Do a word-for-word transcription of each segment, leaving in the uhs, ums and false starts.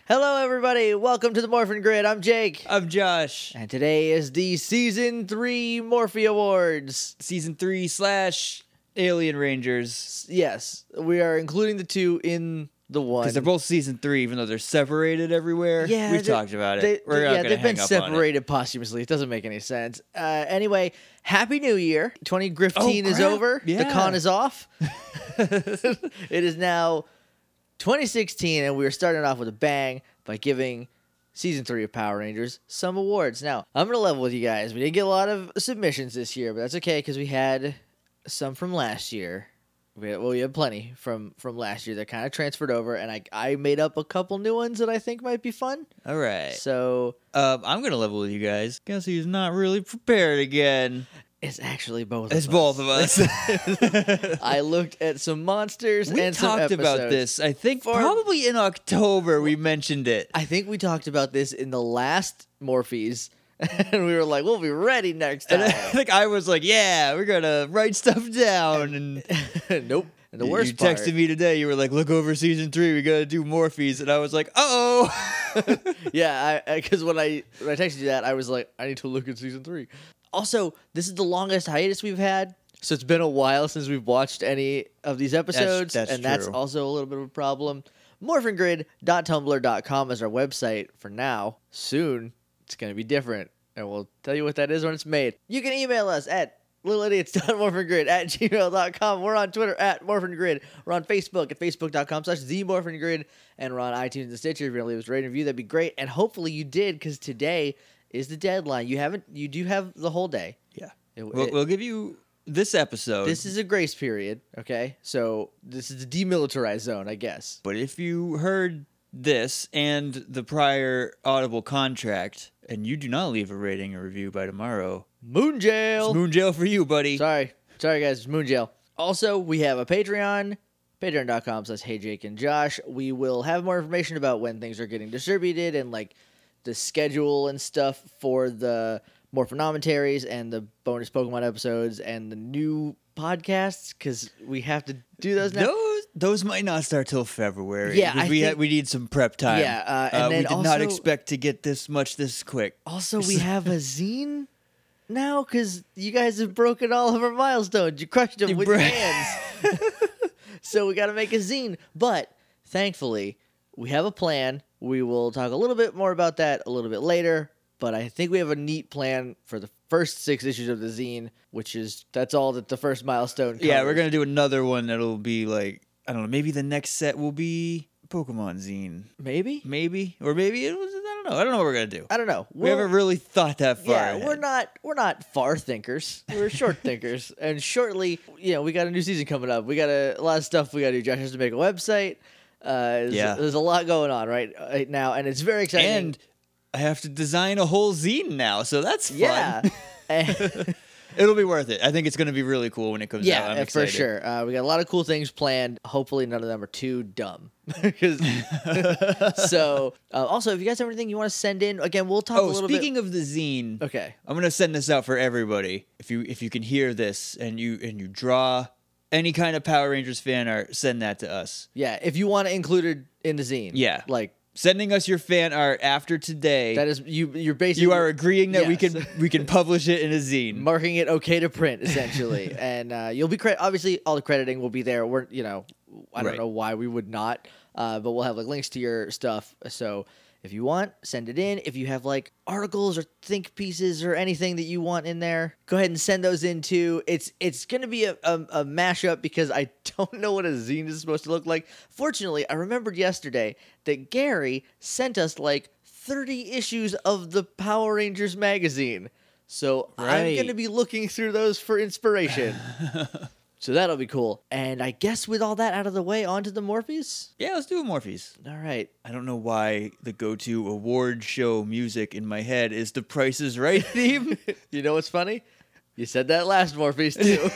Hello, everybody. Welcome to the Morphin Grid. I'm Jake. I'm Josh. And today is the Season three Morphe Awards. Season three slash Alien Rangers. Yes, we are including the two in the one. Because they're both Season three, even though they're separated everywhere. Yeah, We've they- talked about it. They, We're not yeah, gonna they've been hang up on it. separated posthumously. It doesn't make any sense. Uh, anyway, Happy New Year. twenty Oh, fifteen is crap. over. The Yeah. con is off. It is now twenty sixteen, and we are starting off with a bang by giving Season three of Power Rangers some awards. Now, I'm going to level with you guys. We didn't get a lot of submissions this year, but that's okay because we had some from last year. We had, well, we had plenty from, from last year that kind of transferred over, and I, I made up a couple new ones that I think might be fun. All right. So Um, I'm going to level with you guys. Guess who's not really prepared again? it's actually both It's of both us. of us. I looked at some monsters we and some talked about episodes. this. I think For- probably in October we mentioned it. I think we talked about this in the last Morphes, and we were like, we'll be ready next And I time. think I was like, yeah, we're going to write stuff down. And Nope. And the you- worst you texted part, me today. You were like, look over season three. We got to do Morphes. And I was like, uh-oh. yeah, because when I when I texted you that, I was like, I need to look at season three. Also, this is the longest hiatus we've had, so it's been a while since we've watched any of these episodes, that's and that's true. also a little bit of a problem. morphin grid dot tumblr dot com is our website for now. Soon, it's going to be different, and we'll tell you what that is when it's made. You can email us at little idiots dot morphin grid at gmail dot com. We're on Twitter at morphingrid. We're on Facebook at facebook dot com slash the morphin grid, and we're on iTunes and Stitcher. If you're going to leave us a rating review, that'd be great, and hopefully you did, because today is the deadline. You haven't, you do have the whole day. Yeah. It- We'll, it- we'll give you this episode. this is a grace period, okay? So this is a demilitarized zone, I guess. But if you heard this and the prior Audible contract and you do not leave a rating or review by tomorrow, Moon jail. it's moon jail for you, buddy. Sorry. Sorry, guys. It's moon jail. Also, we have a Patreon. Patreon dot com says, hey, Jake and Josh. We will have more information about when things are getting distributed and, like, the schedule and stuff for the Morphonomentaries and the bonus Pokemon episodes and the new podcasts, because we have to do those now. Those those might not start till February. Yeah, 'cause I we think- had, we need some prep time. Yeah, uh, and Uh, then we did also- not expect to get this much this quick. Also, we have a zine now because you guys have broken all of our milestones. You crushed them You with bro- your hands. So we got to make a zine. But thankfully, we have a plan. We will talk a little bit more about that a little bit later. But I think we have a neat plan for the first six issues of the zine, which is that's all that the first milestone covers. Yeah, we're going to do another one that'll be like, I don't know, maybe the next set will be Pokemon Zine. Maybe? Maybe. Or maybe it was, I don't know. I don't know what we're going to do. I don't know. We haven't really thought that far Yeah, ahead. we're not we're not far thinkers. We're short thinkers. And shortly, you know, we got a new season coming up. We got a, a lot of stuff we got to do. Josh has to make a website. Uh, there's, Yeah. there's a lot going on right, right now, and it's very exciting. And I have to design a whole zine now, so that's fun. yeah, And- It'll be worth it. I think it's going to be really cool when it comes yeah, out. I'm uh, for excited. sure. Uh, we got a lot of cool things planned. Hopefully, none of them are too dumb. 'Cause- so, uh, also, if you guys have anything you want to send in, again, we'll talk a Oh, little speaking of the zine, bit. Okay. I'm gonna send this out for everybody. If you if you can hear this and you and you draw any kind of Power Rangers fan art, send that to us. Yeah, if you want to include it in the zine. Yeah. like Sending us your fan art after today. that is you. You're basically you are agreeing that we Yes. can we can publish it in a zine. marking it okay to print essentially, and uh, you'll be credit. Obviously, all the crediting will be there. We're you know, I don't Right. know why we would not, uh, but we'll have like links to your stuff. So if you want, send it in. If you have like articles or think pieces or anything that you want in there, go ahead and send those in too. It's it's gonna be a, a, a mashup because I don't know what a zine is supposed to look like. Fortunately, I remembered yesterday that Gary sent us like thirty issues of the Power Rangers magazine. So I'm Right. going to be looking through those for inspiration. So that'll be cool. And I guess with all that out of the way, on to the Morphes? Yeah, let's do a Morphes. All right. I don't know why the go-to award show music in my head is the Price is Right theme. You know what's funny? You said that last Morphes too.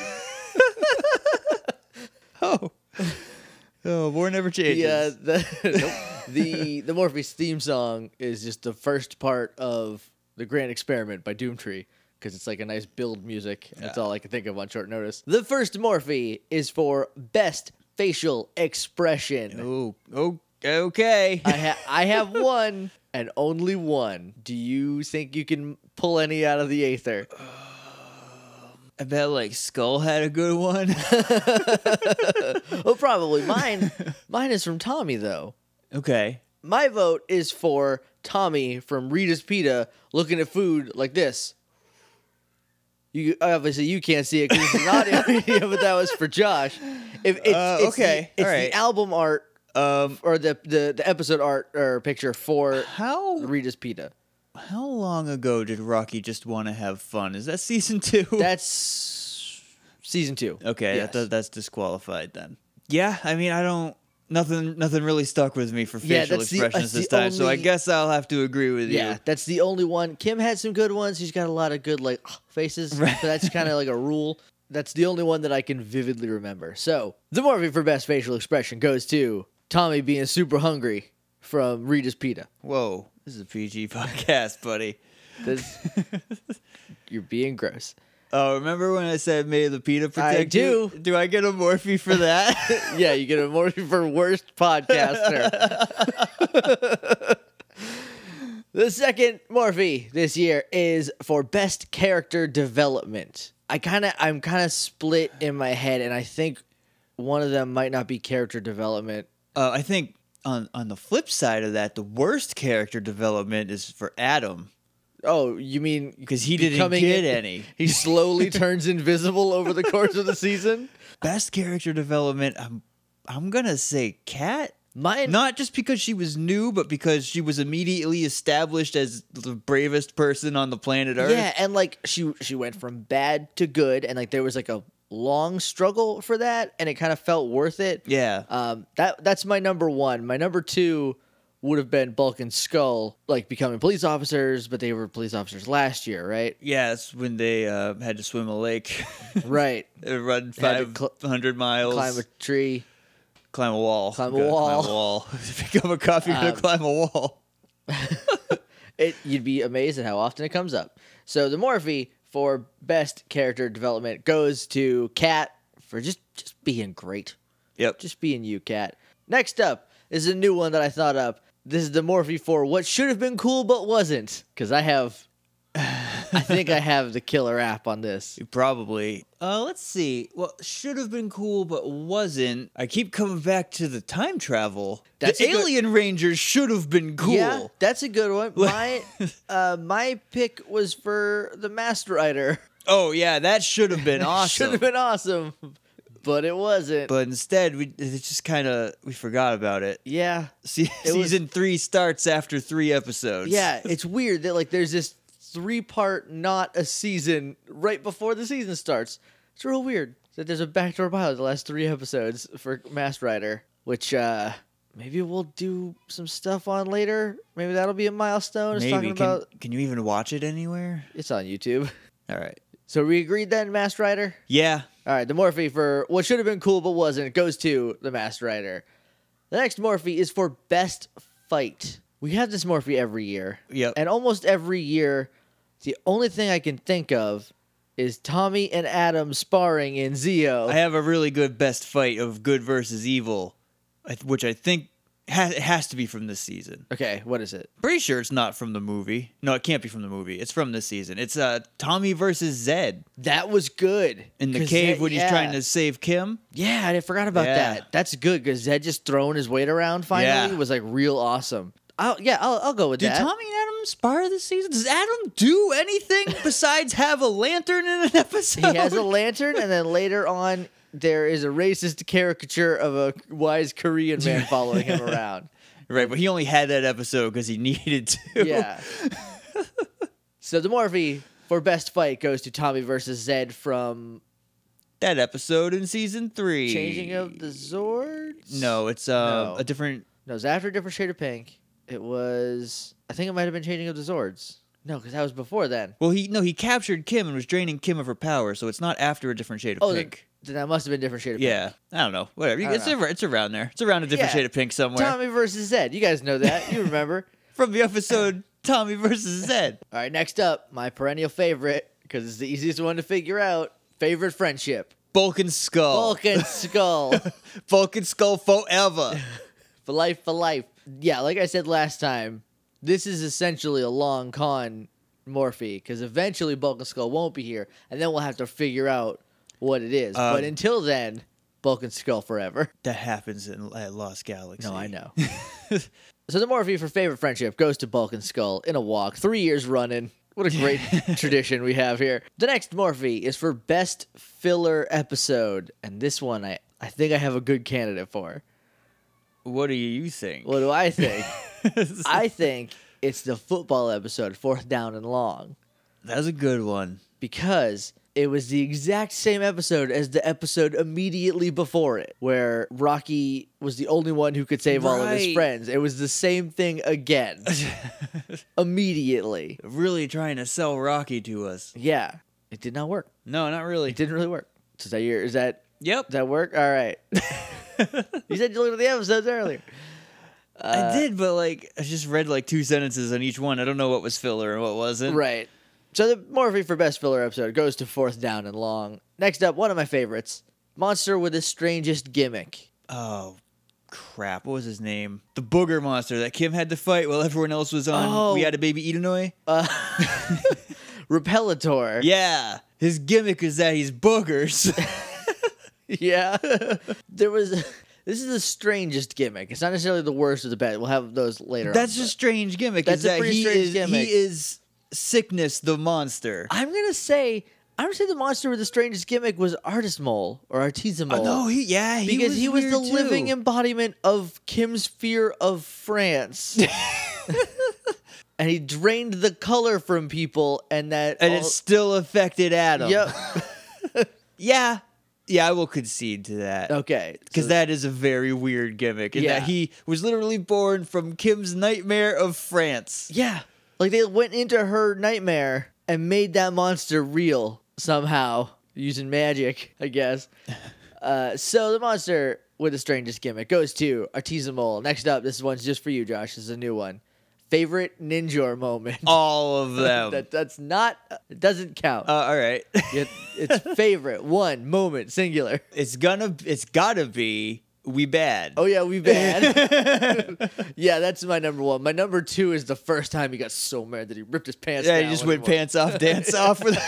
oh. Oh, war never changes. the, uh, the, nope. the, the Morphes theme song is just the first part of The Grand Experiment by Doomtree. Because it's like a nice build music. That's Yeah. all I can think of on short notice. The first Morphe is for Best Facial Expression. Oh, Okay. I ha- I have one and only one. Do you think you can pull any out of the aether? I bet like Skull had a good one. Well, probably mine. Mine is from Tommy though. Okay. My vote is for Tommy from Rita's Pita looking at food like this. You obviously you can't see it because it's an audio video, but that was for Josh. If it's, Uh, it's okay, the, it's all right. the album art Um, or the, the the episode art or picture for how Rita's Pita. how long ago did Rocky just want to have fun? Is that season two? That's season two. okay. Yes. That, that's disqualified then. Yeah. I mean, I don't. Nothing. Nothing really stuck with me for Yeah, facial that's the- expressions that's this the time. So I only- guess I'll have to agree with Yeah, you. that's the only one. Kim had some good ones. She's got a lot of good like faces. Right. So that's kind of like a rule. That's the only one that I can vividly remember. So the Morphe for best facial expression goes to Tommy being super hungry from Rita's Pita. Whoa. This is a P G podcast, buddy. This, you're being gross. Oh, remember when I said may the pita protect I you? do. Do I get a Morphe for that? Yeah, you get a Morphe for worst podcaster. The second Morphe this year is for best character development. I kind of, I'm kind of split in my head, and I think one of them might not be character development. uh, I think on on the flip side of that, the worst character development is for Adam Oh, you mean because he didn't becoming get in- any. He slowly turns invisible over the course of the season. Best character development, I'm I'm gonna say Kat. Mine, Not just because she was new, but because she was immediately established as the bravest person on the planet Earth. yeah, and like she she went from bad to good, and like there was like a long struggle for that, and it kind of felt worth it. Yeah. Um, that that's my number one. My number two would have been Bulk and Skull, like becoming police officers, but they were police officers last year, right? Yeah, that's when they uh, had to swim a lake, Right. run Had to five cl- hundred miles, Climb a tree. climb a wall, Climb a Gotta wall. climb a wall. Pick up a coffee, Um, to climb a wall. It you'd be amazed at how often it comes up. So the Morphe for best character development goes to Kat for just just being great. Yep. Just being you, Kat. Next up is a new one that I thought up. This is the Morphe for what should have been cool but wasn't. Because I have, I think I have the killer app on this. Probably. Uh, let's see. Well, should have been cool, but wasn't. I keep coming back to the time travel. That's the a good- Alien Rangers should have been cool. Yeah, that's a good one. My, uh, my pick was for the Master Rider. Oh yeah, that should have been awesome. Should have been awesome, but it wasn't. But instead, we it just kind of we forgot about it. yeah, Se- It was- season three starts after three episodes. yeah, it's weird that like there's this three part not a season right before the season starts. It's real weird that there's a backdoor pilot the last three episodes for Masked Rider, which uh maybe we'll do some stuff on later. Maybe that'll be a milestone. It's maybe talking can, about can you even watch it anywhere? it's on YouTube. All right. So we agreed then, Masked Rider. Yeah. All right, the Morphe for what should have been cool but wasn't goes to the Masked Rider. The next Morphe is for best fight. We have this Morphe every year. Yep. And almost every year, the only thing I can think of is Tommy and Adam sparring in Zeo. I have a really good best fight of good versus evil, I th- which I think ha- it has to be from this season. Okay, what is it? Pretty sure it's not from the movie. No, it can't be from the movie. It's from this season. It's uh Tommy versus Zed That was good. in the 'Cause cave Zed- when he's yeah. trying to save Kim. Yeah, I forgot about Yeah. that. That's good because Zed just throwing his weight around finally Yeah. was like real awesome. I'll, yeah, I'll, I'll go with Did that. Tommy and Adam spar this season? Does Adam do anything besides have a lantern in an episode? He has a lantern, and then later on, there is a racist caricature of a wise Korean man following him around. Right, but he only had that episode because he needed to. Yeah. So the Morphe for best fight goes to Tommy versus Zed from That episode in season three. Changing of the Zords. No, it's uh, No. a different. no, it was after a different shade of pink. It was, I think it might have been Changing of the Zords. No, because that was before then. Well, he no, he captured Kim and was draining Kim of her power, so it's not after a different shade of Oh, then, pink. then that must have been a different shade of Yeah, pink. I don't know. Whatever. I don't It's know. ar- it's around there. It's around a different Yeah. shade of pink somewhere. Tommy versus Zed. You guys know that. You remember. From the episode Tommy versus Zed. All right, next up, my perennial favorite, because it's the easiest one to figure out. Favorite friendship. Bulk and Skull. Bulk and Skull. Bulk and Skull forever. For life, for life. Yeah, like I said last time, this is essentially a long con Morphe, because eventually Bulk and Skull won't be here, and then we'll have to figure out what it is. Um, but until then, Bulk and Skull forever. That happens in at Lost Galaxy. No, I know. So the Morphe for favorite friendship goes to Bulk and Skull in a walk. Three years running. What a great tradition we have here. The next Morphe is for best filler episode, and this one I, I think I have a good candidate for. What do you think? What do I think? I think it's the football episode, Fourth Down and Long. That's a good one. Because it was the exact same episode as the episode immediately before it, where Rocky was the only one who could save all of his Right. friends. It was the same thing again. Immediately. Really trying to sell Rocky to us. Yeah. It did not work. No, not really. It didn't really work. Is that your, is that, Yep. does that work? All right. You said you looked at the episodes earlier. Uh, I did, but like I just read like two sentences on each one. I don't know what was filler and what wasn't. Right. So the Morphe for best filler episode goes to Fourth Down and Long. Next up, one of my favorites, Monster with the Strangest Gimmick. Oh, crap. What was his name? The booger monster that Kim had to fight while everyone else was on Oh. We Had a Baby Edenoi. Uh, Repellator. Yeah. His gimmick is that he's boogers. Yeah. There was... This is the strangest gimmick. It's not necessarily the worst or the best. We'll have those later That's on. a strange gimmick. That's is a that pretty he strange is, gimmick. He is Sickness the monster. I'm going to say... I'm going to say the monster with the strangest gimmick was Artist Mole or Artisamole. Oh, no, he yeah, he because was he was the weird, living too. embodiment of Kim's fear of France. And he drained the color from people, and that... and all- it still affected Adam. Yep. Yeah. Yeah, I will concede to that. Okay. Because so- that is a very weird gimmick. And Yeah. that he was literally born from Kim's nightmare of France. Yeah. Like, they went into her nightmare and made that monster real somehow, using magic, I guess. Uh, so the monster with the strangest gimmick goes to Artisamole. Next up, this one's just for you, Josh. This is a new one. Favorite Ninjor moment. All of them. that, that's not... It doesn't count. uh, all right. It- it's favorite. One. Moment. Singular. it's gonna. It's gotta be We Bad. Oh, yeah, we bad. Yeah, that's my number one. My number two is the first time he got so mad that he ripped his pants yeah, down. he just when went he wa- pants off, dance off with.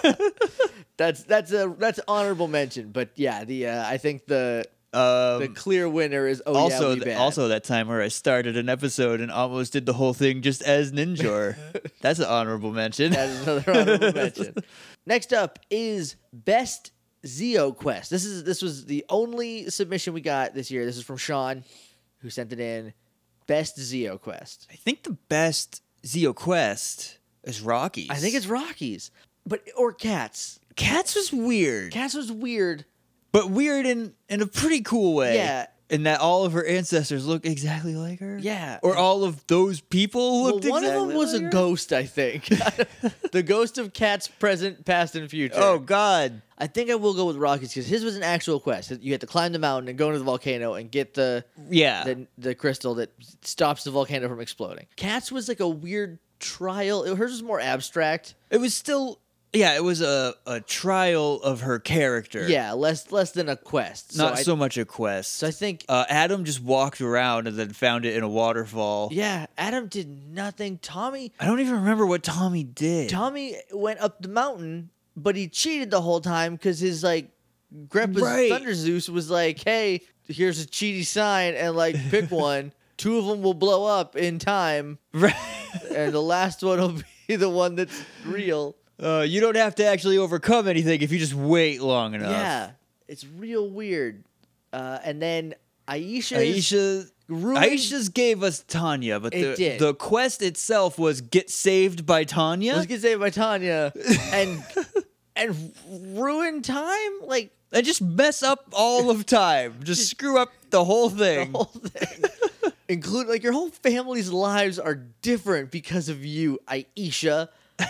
That's that's a that's an honorable mention, but yeah, the uh, I think the the Um, clear winner is oh also, yeah, we th- bad. also that time where I started an episode and almost did the whole thing just as Ninjor. That's an honorable mention. That is another honorable mention. Next up is best Zeo quest. This is this was the only submission we got this year. This is from Sean, who sent it in. Best Zeo quest. I think the best Zeo quest is Rockies. I think it's Rockies, but or Cats. Cats was weird, Cats was weird. but weird in in a pretty cool way. Yeah. in that all of her ancestors look exactly like her. Yeah. or all of those people Well, looked. one exactly of them was like a her? ghost, I think. The ghost of Cats present, past, and future. Oh God. I think I will go with Rockies because his was an actual quest. You had to climb the mountain and go into the volcano and get the Yeah. the, the crystal that stops the volcano from exploding. Cats was like a weird trial. Hers was more abstract. It was still, yeah, it was a, a trial of her character. Yeah, less less than a quest. Not I, so much a quest. So I think uh, Adam just walked around and then found it in a waterfall. yeah, Adam did nothing. Tommy I don't even remember what Tommy did. Tommy went up the mountain, but he cheated the whole time because his like Grandpa's Right. Thunder Zeus was like, "Hey, here's a cheaty sign, and like pick one. Two of them will blow up in time, Right. and the last one will be the one that's real." Uh, you don't have to actually overcome anything if you just wait long enough. Yeah, it's real weird. Uh, and then Aisha, Aisha, ruined- Aisha's gave us Tanya, but It the, did. the quest itself was get saved by Tanya was get saved by Tanya, and and ruin time like and just mess up all of time. Just screw up the whole the thing. whole thing. Include like your whole family's lives are different because of you, Aisha.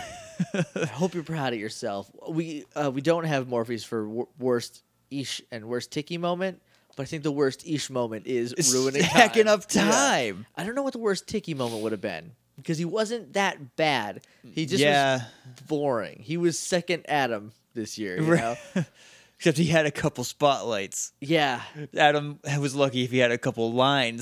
I hope you're proud of yourself. We uh, we don't have Morpheus for wor- worst Ish and worst Tiki moment, but I think the worst Ish moment is It's ruining hacking time. up time. Yeah. I don't know what the worst Tiki moment would have been because he wasn't that bad. He just Yeah. was boring. He was second Adam this year. You know? Except he had a couple spotlights. Yeah. Adam was lucky if he had a couple lines.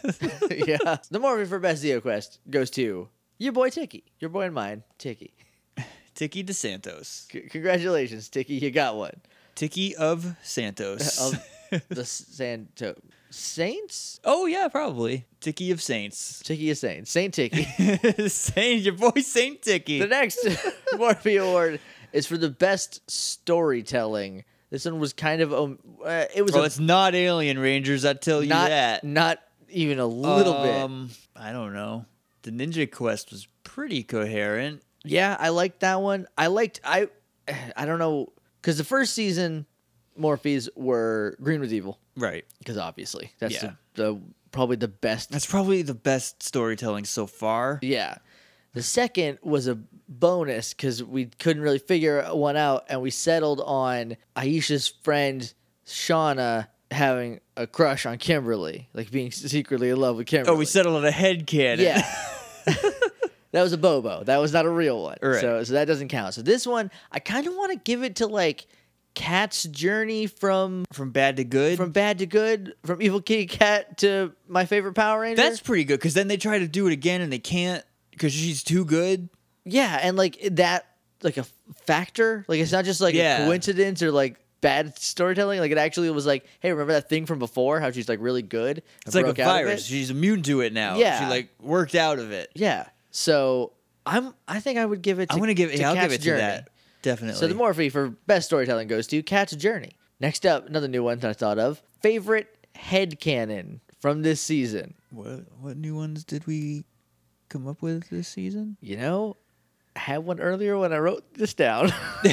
Yeah. The Morphe for best Zeo quest goes to your boy Tiki. Your boy and mine, Tiki. Tiki DeSantos. C- congratulations, Tiki. You got one. Tiki of Santos. Of the Santo Saints? Oh, yeah, probably. Tiki of Saints. Tiki is Saint. Saint Tiki. Saint, your boy Saint Tiki. The next Morphe Award is for the best storytelling. This one was kind of um, uh, it was Well, a, it's not Alien Rangers, I tell you not that. not even a little um, I don't know. The Ninja Quest was pretty coherent. bit. Yeah, I liked that one. I liked I I don't know because the first season Morphes were Green was evil Right. because obviously that's Yeah. the, the probably the best. That's probably the best storytelling so far. Yeah. The second was a bonus because we couldn't really figure one out, and we settled on Aisha's friend Shauna having a crush on Kimberly, like being secretly in love with Kimberly. Oh, we settled on a headcanon. Yeah. That was a Bobo. That was not a real one. Right. So, so that doesn't count. So this one, I kind of want to give it to like Cat's journey from From bad to good. from bad to good, from Evil Kitty Cat to my favorite Power Ranger. That's pretty good because then they try to do it again and they can't because she's too good. Yeah, and like that, like a factor. Like it's not just like Yeah. a coincidence or like bad storytelling. Like it actually was like, hey, remember that thing from before? How she's like really good. It's like a broke out of virus. it? She's immune to it now. Yeah. She like worked out of it. Yeah. So I'm. I think I would give it. to I'm gonna give it. to Yeah, I'll give Cat's it to Journey. that. Definitely. So the Morphe for best storytelling goes to Cat's Journey. Next up, another new one that I thought of. Favorite headcanon from this season. what what new ones did we come up with this season? You know, I had one earlier when I wrote this down.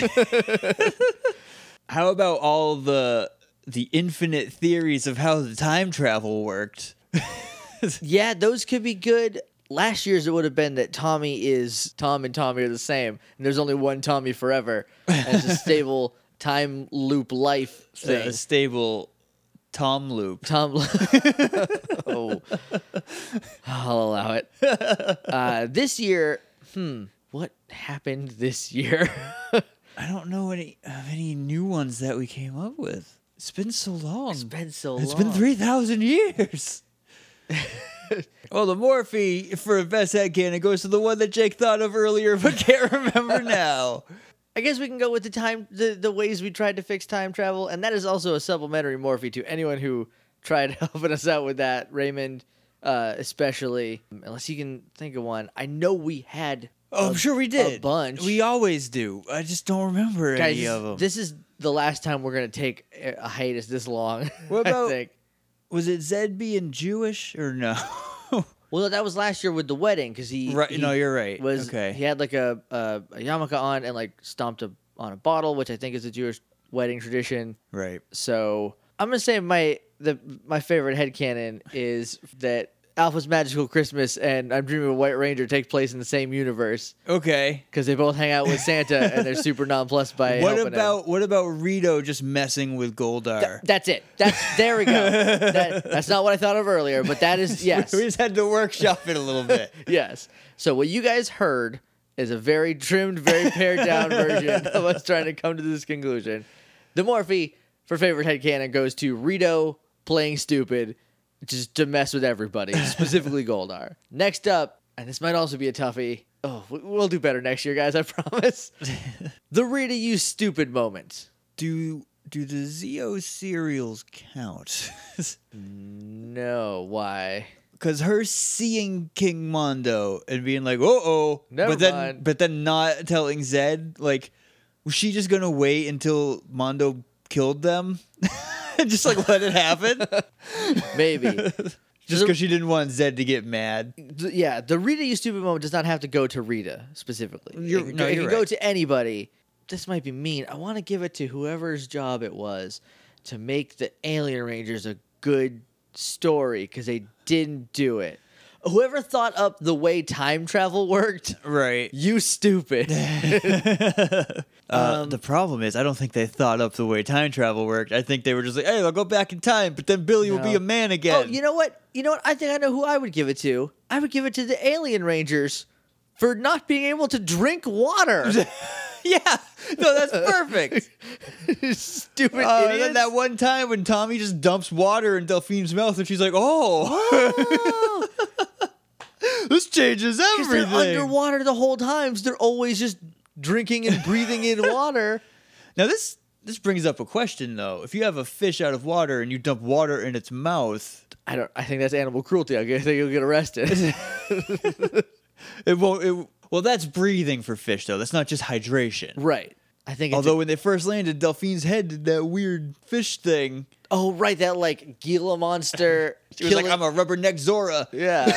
How about all the the infinite theories of how the time travel worked? Yeah, those could be good. Last year's it would have been that Tommy is Tom and Tommy are the same, and there's only one Tommy forever. And it's a stable time loop life thing. A stable Tom loop. Tom. Oh, I'll allow it. Uh, this year, hmm, what happened this year? I don't know any of any new ones that we came up with. It's been so long. It's been so It's long. been three thousand years. Well, the Morphe for best headcanon goes to the one that Jake thought of earlier but can't remember now. I guess we can go with the time, the, the ways we tried to fix time travel, and that is also a supplementary Morphe to anyone who tried helping us out with that. Raymond, uh, especially, unless you can think of one. I know we had. Oh, a- I'm sure we did. a bunch. We always do. I just don't remember Guys, any of them. this is the last time we're gonna take a hiatus this long. What I about- think. Was it Zed being Jewish or no? Well, that was last year with the wedding because he. right. he No, you're right. Was okay. he had like a, a a yarmulke on and like stomped a, on a bottle, which I think is a Jewish wedding tradition. Right. So I'm gonna say my the my favorite headcanon is that Alpha's Magical Christmas and I'm Dreaming of a White Ranger take place in the same universe Okay. because they both hang out with Santa and they're super nonplussed by What helping him. about what about Rito just messing with Goldar? Th- that's it. That's there we go. That, that's not what I thought of earlier, but that is yes, we just had to workshop it a little bit. yes. So what you guys heard is a very trimmed, very pared down version of us trying to come to this conclusion. The Morphe for favorite headcanon goes to Rito playing stupid, just to mess with everybody, specifically Goldar. Next up, and this might also be a toughie. Oh, we- we'll do better next year, guys. I promise. The Rita you stupid moment. Do do the Zeo cereals count? No, why? Because her seeing King Mondo and being like, "Uh oh," Never but then mind. but then not telling Zed, like, was she just gonna wait until Mondo killed them, just like let it happen, Maybe. just because she didn't want Zed to get mad? Th- yeah, the Rita you stupid moment does not have to go to Rita specifically. You're- it can, no, go, it you're can go right. to anybody. This might be mean. I want to give it to whoever's job it was to make the Alien Rangers a good story because they didn't do it. Whoever thought up the way time travel worked, Right. you stupid. Uh, the problem is, I don't think they thought up the way time travel worked. I think they were just like, "Hey, I'll go back in time, but then Billy will be No. a man again." Oh, you know what? You know what? I think I know who I would give it to. I would give it to the Alien Rangers for not being able to drink water. Yeah, no, that's perfect. Stupid Uh, and idiots. then that one time when Tommy just dumps water in Delphine's mouth, and she's like, "Oh, this changes 'Cause they're everything." underwater the whole time, so they're always just drinking and breathing in water. Now this this brings up a question though. If you have a fish out of water and you dump water in its mouth, I don't. I think that's animal cruelty. I think you'll get arrested. it won't. It, well, that's breathing for fish though. That's not just hydration. Right. I think. It's Although a, when they first landed, Delphine's head did that weird fish thing. oh right, that like Gila monster. She was like, "I'm a rubberneck Zora." Yeah.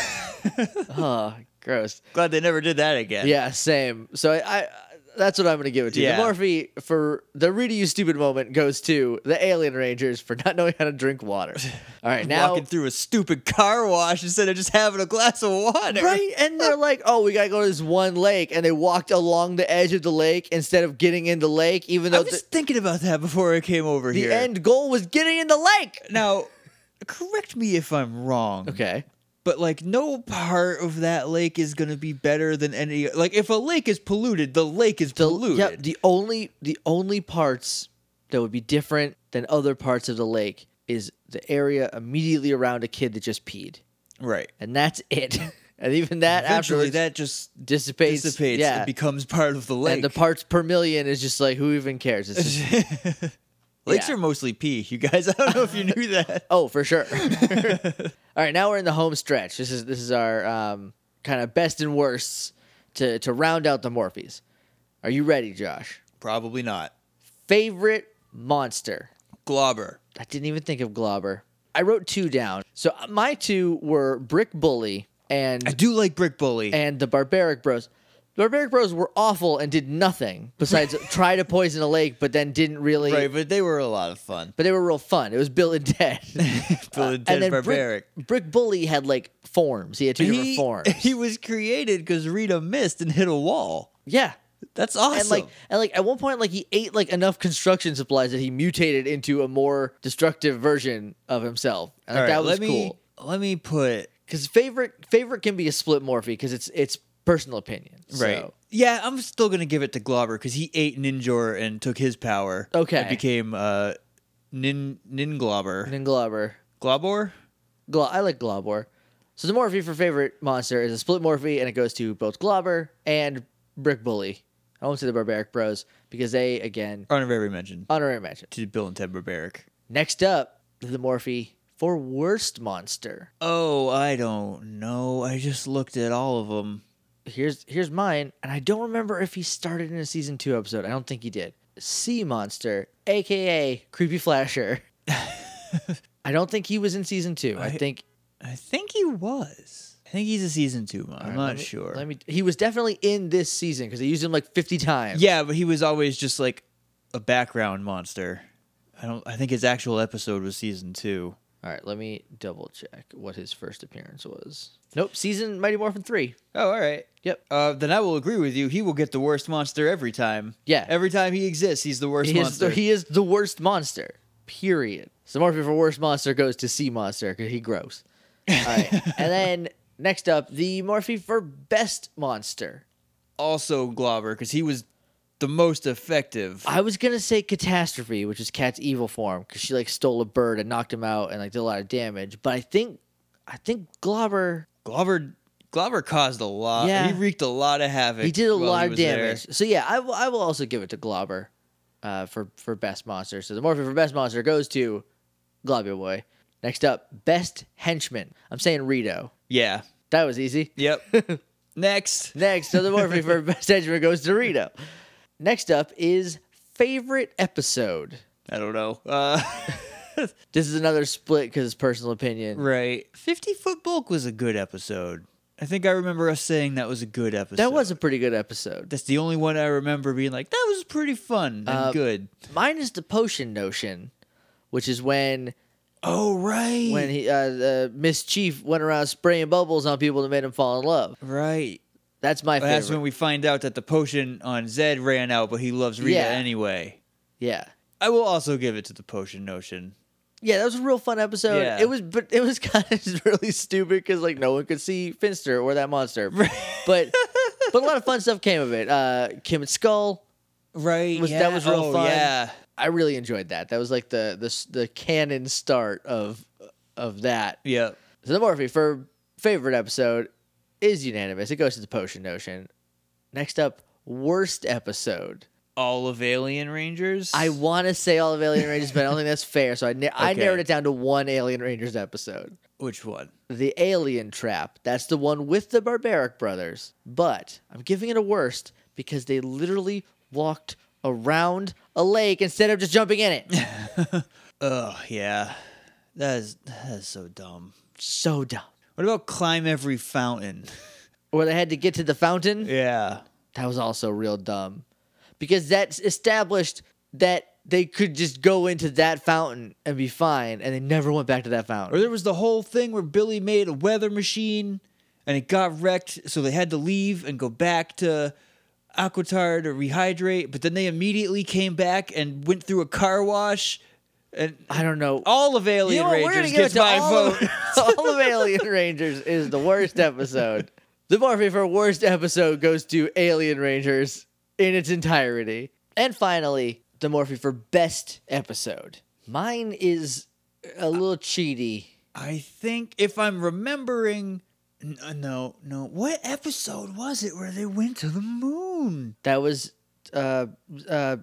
Oh, gross. Glad they never did that again. Yeah, same. So I, I that's what I'm going to give it to. Yeah. The Morphe for the Rita you stupid moment goes to the Alien Rangers for not knowing how to drink water. All right, now Walking through a stupid car wash instead of just having a glass of water. right, and they're like, "Oh, we got to go to this one lake," and they walked along the edge of the lake instead of getting in the lake, even I though was the, thinking about that before I came over the here. end goal was getting in the lake. Now, correct me if I'm wrong. Okay. But like no part of that lake is gonna be better than any like if a lake is polluted, the lake is The, polluted. yeah, the only the only parts that would be different than other parts of the lake is the area immediately around a kid that just peed. Right. And that's it. And even that Eventually afterwards that just dissipates. dissipates Yeah. and becomes part of the lake. And the parts per million is just like, who even cares? It's just, Lakes yeah. are mostly pee, you guys. I don't know if you knew that. oh, for sure. All right, now we're in the home stretch. This is this is our um, kind of best and worsts to to round out the Morphes. Are you ready, Josh? Probably not. Favorite monster? Globber. I didn't even think of Globber. I wrote two down. So uh, my two were Brick Bully and I do like Brick Bully. and the Barbaric Bros. The Barbaric Bros were awful and did nothing besides try to poison a lake, but then didn't really. right, but they were a lot of fun. But they were real fun. It was Bill and Ted. Bill and Uh, Ted then Barbaric. Brick, Brick Bully had like forms. He had two different He, forms. he was created because Rita missed and hit a wall. yeah. That's awesome. And like and like at one point like he ate like enough construction supplies that he mutated into a more destructive version of himself. And like, All right, that was let me, cool. Let me put Because favorite favorite can be a split Morphe because it's it's personal opinion. right. So, Yeah, I'm still gonna give it to Globber because he ate Ninjor and took his power. Okay. and became uh, Nin Ninglobber. and then Globber. Globor. Glo- I like Globor. So the Morphe for favorite monster is a split Morphe, and it goes to both Globber and Brick Bully. I won't say the Barbaric Bros because they, again, Honorary mention honorary mention. to Bill and Ted Barbaric. Next up, the Morphe for worst monster. Oh, I don't know. I just looked at all of them. Here's here's mine, and I don't remember if he started in a season two episode. I don't think he did. Sea Monster, aka Creepy Flasher. I don't think he was in season two. I, I- think I think he was. I think he's a season two one. I'm All right, not let me- sure. Let me. He was definitely in this season because they used him like fifty times. Yeah, but he was always just like a background monster. I don't. I think his actual episode was season two. All right, let me double check what his first appearance was. Nope, season Mighty Morphin three. Oh, all right. Yep. Uh, then I will agree with you. He will get the worst monster every time. Yeah. Every time he exists, he's the worst He is, monster. the, he is the worst monster. Period. So Morphe for worst monster goes to Sea Monster because he gross. All right, and then next up, the Morphe for best monster. Also Globber, because he was the most effective. I was gonna say Catastrophe, which is Cat's evil form, because she like stole a bird and knocked him out and like did a lot of damage. But I think, I think Globber, Globber, Globber caused a lot. Yeah. He wreaked a lot of havoc. he did a while lot he of was there. damage. So yeah, I will, I will also give it to Globber, uh, for for best monster. So the Morphe for best monster goes to Globule Boy. Next up, best henchman. I'm saying Rito. Yeah. That was easy. Yep. Next. Next, so the Morphe for best henchman goes to Rito. Next up is favorite episode. I don't know. Uh, This is another split because it's personal opinion. right. fifty Foot Bulk was a good episode. I think I remember us saying that was a good episode. That was a pretty good episode. That's the only one I remember being like, that was pretty fun and Uh, good. Mine is the potion notion, which is when Oh, right. when he uh, uh, Miss Chief went around spraying bubbles on people that made him fall in love. Right. That's my favorite. That's when we find out that the potion on Zed ran out, but he loves Rita Yeah. anyway. yeah, I will also give it to the potion notion. yeah, that was a real fun episode. Yeah. It was, but it was kind of just really stupid because like no one could see Finster or that monster. But but a lot of fun stuff came of it. Uh, Kim and Skull, Right. Was- yeah. that was real oh, fun. Yeah. I really enjoyed that. That was like the the s- the canon start of of that. Yeah. So the Morphe for favorite episode is unanimous. It goes to the Potion Notion. Next up, worst episode. All of Alien Rangers. I want to say all of Alien Rangers, but I don't think that's fair. So I na- I Okay. narrowed it down to one Alien Rangers episode. Which one? The Alien Trap. That's the one with the Barbaric brothers. But I'm giving it a worst because they literally walked around a lake instead of just jumping in it. Oh yeah. That is that is so dumb. So dumb. What about climb every fountain? Where they had to get to the fountain. Yeah. That was also real dumb. Because that's established that they could just go into that fountain and be fine, and they never went back to that Or fountain. there was the whole thing where Billy made a weather machine and it got wrecked, so they had to leave and go back to Aquitar to rehydrate, but then they immediately came back and went through a car wash. And I don't know. all of You Alien know what? We're Rangers gonna give gets it to my all vote. Of, all of Alien Rangers is the worst episode. The Morphe for worst episode goes to Alien Rangers in its entirety. And finally, the Morphe for best episode. Mine is a little cheaty. I think if I'm remembering, n- uh, no, no, what episode was it where they went to the moon? That was uh uh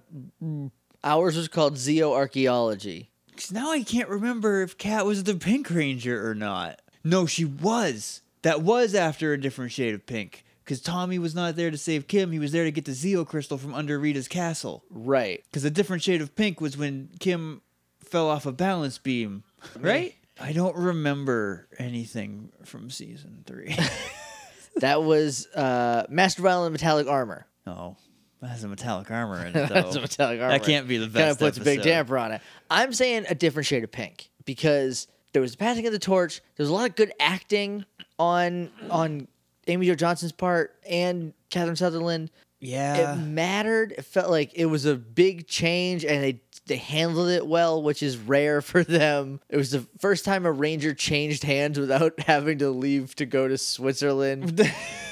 ours was called Zooarchaeology. Because now I can't remember if Kat was the Pink Ranger or not. No, she was. That was after A Different Shade of Pink. Because Tommy was not there to save Kim. He was there to get the Zeo crystal from under Rita's castle. Right. Because A Different Shade of Pink was when Kim fell off a balance beam. Right? I don't remember anything from season three. That was uh Master Violin Metallic Armor. Oh, that has a metallic armor in it, though. That's a metallic armor. That can't be the best Kind of puts a big episode. damper on it. I'm saying A Different Shade of Pink because there was the passing of the torch. There was a lot of good acting on on Amy Jo Johnson's part and Catherine Sutherland. Yeah. It mattered. It felt like it was a big change, and they they handled it well, which is rare for them. It was the first time a Ranger changed hands without having to leave to go to Switzerland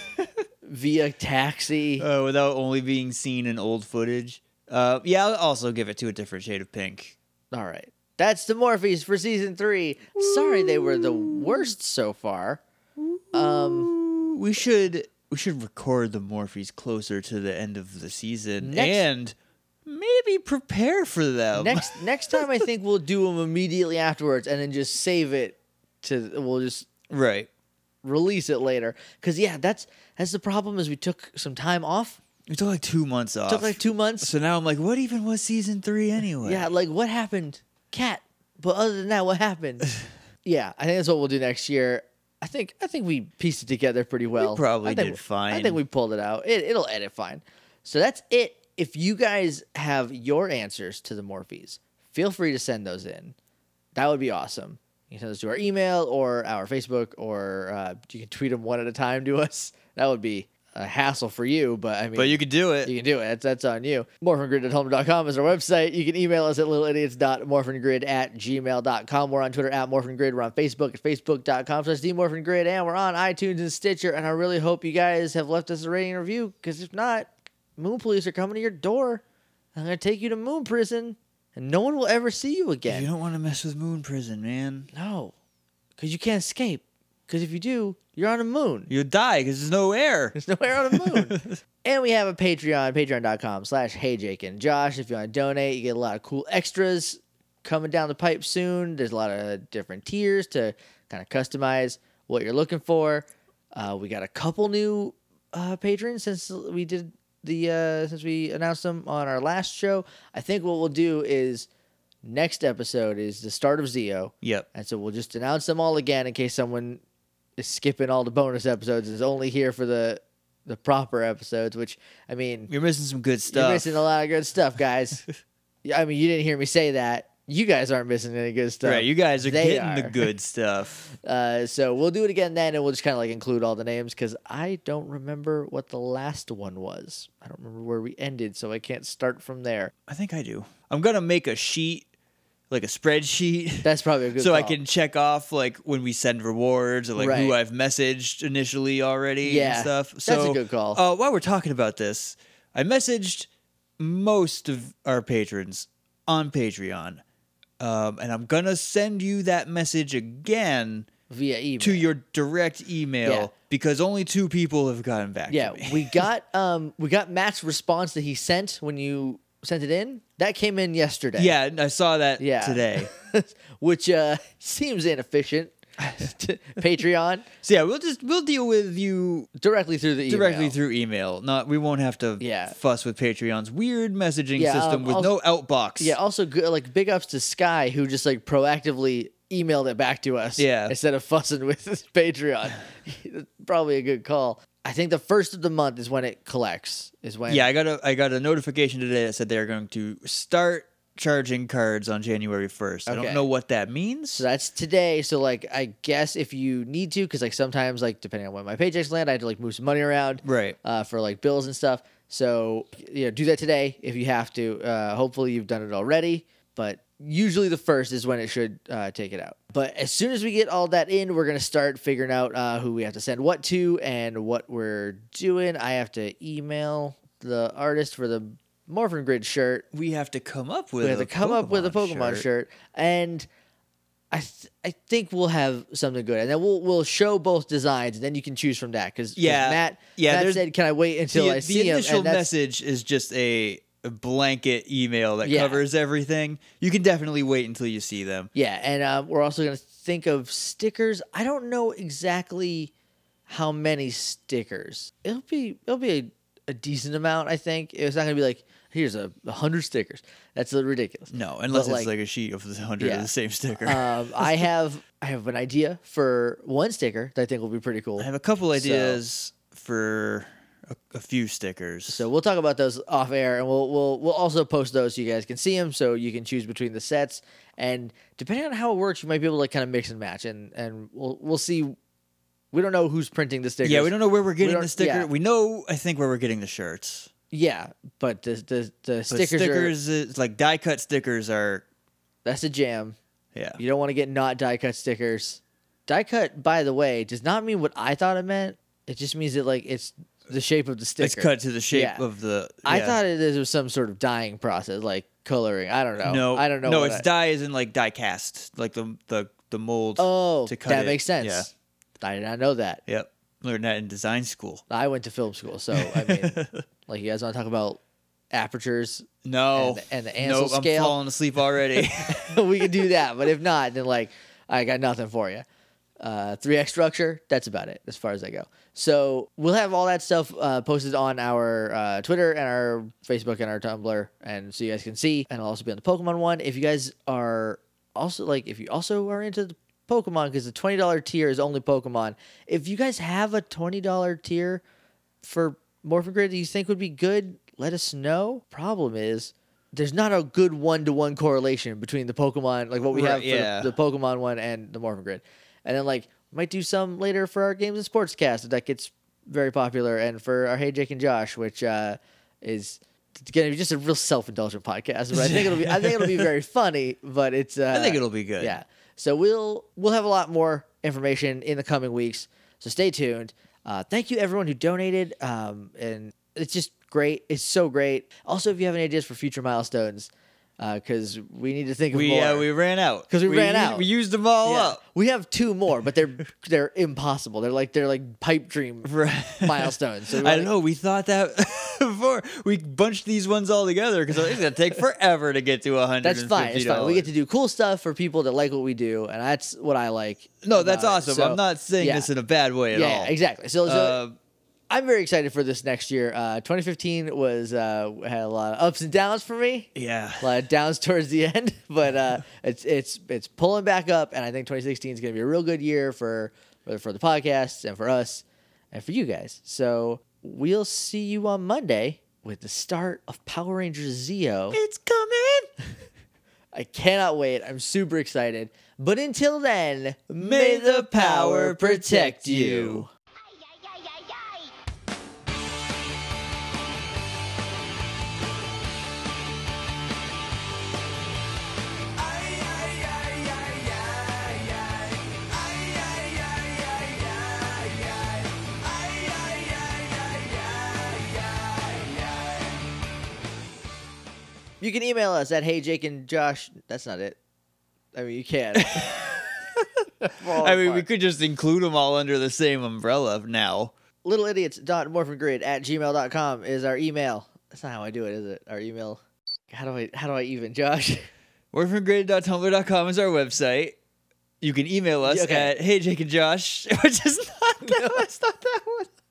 via taxi. Uh, without only being seen in old footage. Uh, yeah, I'll also give it to A Different Shade of Pink. All right. That's the Morphes for season three. Sorry they were the worst so far. Um, We should we should record the Morphes closer to the end of the season Next- and maybe prepare for them. next next time I think we'll do them immediately afterwards and then just save it to we'll just Right. release it later. Cause yeah, that's that's the problem is we took some time off. We took like two months off. Took like two months. So now I'm like, what even was season three anyway? Yeah, like what happened? Cat. But other than that, what happened? Yeah, I think that's what we'll do next year. I think I think we pieced it together pretty well. probably I think, did fine. I think we pulled it out. It, it'll edit fine. So that's it. If you guys have your answers to the Morphes, feel free to send those in. That would be awesome. You can send those to our email or our Facebook, or uh, you can tweet them one at a time to us. That would be a hassle for you, but I mean, But you could do it. you can do it. That's, that's on you. morphin grid at home dot com is our website. You can email us at little idiots dot morphin grid at gmail dot com. We're on Twitter at morphingrid. We're on Facebook at facebook dot com slash themorphingrid. And we're on iTunes and Stitcher. And I really hope you guys have left us a rating and review, because if not, Moon Police are coming to your door. I'm going to take you to Moon Prison, and no one will ever see you again. You don't want to mess with Moon Prison, man. No, because you can't escape. Because if you do, you're on a moon. You'll die because there's no air. There's nowhere on the moon. And we have a Patreon, patreon dot com slash hey Jake and Josh. If you want to donate, you get a lot of cool extras coming down the pipe soon. There's a lot of different tiers to kind of customize what you're looking for. Uh, we got a couple new uh, patrons since we did the uh, since we announced them on our last show. I think what we'll do is next episode is the start of Zeo. Yep. And so we'll just announce them all again in case someone is skipping all the bonus episodes and is only here for the the proper episodes, which, I mean, You're missing some good stuff. you're missing a lot of good stuff, guys. Yeah, I mean, you didn't hear me say that. You guys aren't missing any good stuff. Right, you guys are They getting the are. good stuff. Uh, so we'll do it again then, and we'll just kind of like include all the names, because I don't remember what the last one was. I don't remember where we ended, so I can't start from there. I think I do. I'm gonna make a sheet, like a spreadsheet, That's probably a good so I call. can check off like when we send rewards or like Right. who I've messaged initially already Yeah, and stuff. that's So, a good call. Uh, while we're talking about this, I messaged most of our patrons on Patreon. Um, and I'm going to send you that message again via email to your direct email Yeah. because only two people have gotten back Yeah, to me. we got um we got Matt's response that he sent when you sent it in. That came in yesterday. Yeah, I saw that Yeah. today. Which uh seems inefficient. Patreon So yeah, we'll just we'll deal with you directly through the email. directly through email. Not we won't have to Yeah. fuss with Patreon's weird messaging Yeah, system um, with also- no outbox. Yeah, also good, like big ups to Sky who just like proactively emailed it back to us. Yeah. Instead of fussing with Patreon. Probably a good call. I think the first of the month is when it collects. Is when Yeah, I got a I got a notification today that said they're going to start charging cards on January first. I Okay. don't know what that means. So that's today. So like, I guess if you need to, because like sometimes like depending on when my paychecks land, I had to like move some money around, Right. Uh, for like bills and stuff. So you know, do that today if you have to. Uh, hopefully you've done it already, but usually the first is when it should uh, take it out. But as soon as we get all that in, we're gonna start figuring out uh, who we have to send what to and what we're doing. I have to email the artist for the Morphin Grid shirt. We have to come up with We have a to come up with a Pokemon Pokemon shirt, shirt. and I th- I think we'll have something good, and then we'll we'll show both designs, and then you can choose from that. Because Yeah. Matt, Yeah, Matt there's- said, "Can I wait until the, I the see him?" initial And that's, message is just a, a blanket email that Yeah. covers everything. You can definitely wait until you see them. yeah, and um, we're also gonna think of stickers. I don't know exactly how many stickers. It'll be it'll be a, a decent amount. I think it's not gonna be like here's a, a hundred stickers. That's ridiculous. No, unless But, it's like- like, a sheet of the hundred Yeah. of the same sticker. Um, I have I have an idea for one sticker that I think will be pretty cool. I have a couple ideas for a, a few stickers. So we'll talk about those off air, and we'll we'll we'll also post those so you guys can see them, so you can choose between the sets. And depending on how it works, you might be able to like kind of mix and match, and and we'll we'll see. We don't know who's printing the stickers. yeah, we don't know where we're getting don't- the sticker. yeah. We know, I think, where we're getting the shirts. Yeah, but the the the But stickers, stickers, are is, like die cut stickers, are that's a jam. yeah. You don't want to get not die cut stickers. Die cut, by the way, does not mean what I thought it meant. It just means that like it's the shape of the sticker. It's cut to the shape Yeah. of the. I yeah. thought it was some sort of dyeing process, like coloring. I don't know. no, I don't know. No, what it's I- die as in like die cast, like the the the mold. Oh, to cut that it. makes sense. Yeah. I did not know that. Yep, learned that in design school. I went to film school, so I mean, like you guys want to talk about apertures No, and the, and the Ansel nope, I'm scale? falling asleep already. we can do that, but if not, then like I got nothing for you. Uh, three X structure, that's about it as far as I go. So we'll have all that stuff uh, posted on our uh, Twitter and our Facebook and our Tumblr, and so you guys can see. And I'll also be on the Pokemon one. If you guys are also like, if you also are into the Pokemon, because the twenty dollar tier is only Pokemon. If you guys have a twenty dollar tier for Morphin Grid that you think would be good, let us know. Problem is, there's not a good one to one correlation between the Pokemon, like what we Right, have for yeah. the, the Pokemon one and the Morphin Grid. And then like might do some later for our Games and Sports cast if that gets very popular, and for our Hey Jake and Josh, which uh, is gonna be just a real self indulgent podcast. But I think it'll be I think it'll be very funny. But it's uh, I think it'll be good. yeah. So we'll we'll have a lot more information in the coming weeks. So stay tuned. Uh, thank you everyone who donated. Um, and it's just great. It's so great. Also, if you have any ideas for future milestones, because we need to think of We more. uh, we ran out 'Cause we ran used- out. We used them all Yeah. up. We have two more, but they're they're impossible. They're like they're like pipe dream milestones. So we I wanna- don't know. We thought that before. We bunched these ones all together because it's gonna take forever to get to a hundred. That's fine. It's fine. We get to do cool stuff for people that like what we do, and that's what I like. No, that's about it. awesome. So, I'm not saying yeah. this in a bad way at yeah, all. exactly. So, so Uh, I'm very excited for this next year. Uh, twenty fifteen was uh, had a lot of ups and downs for me. yeah. A lot of downs towards the end, but uh, it's it's it's pulling back up, and I think twenty sixteen is going to be a real good year for for the podcast and for us and for you guys. So we'll see you on Monday with the start of Power Rangers Zeo. It's coming. I cannot wait. I'm super excited. But until then, may the power protect you. You can email us at hey Jake and Josh. That's not it. I mean, you can. I mean, we could just include them all under the same umbrella now. littleidiots.morphingrid at gmail dot com is our email. That's not how I do it, is it? Our email. How do I how do I even, Josh? morphingrid dot tumblr dot com is our website. You can email us Okay. at hey Jake and Josh, which is not that, that's not that one.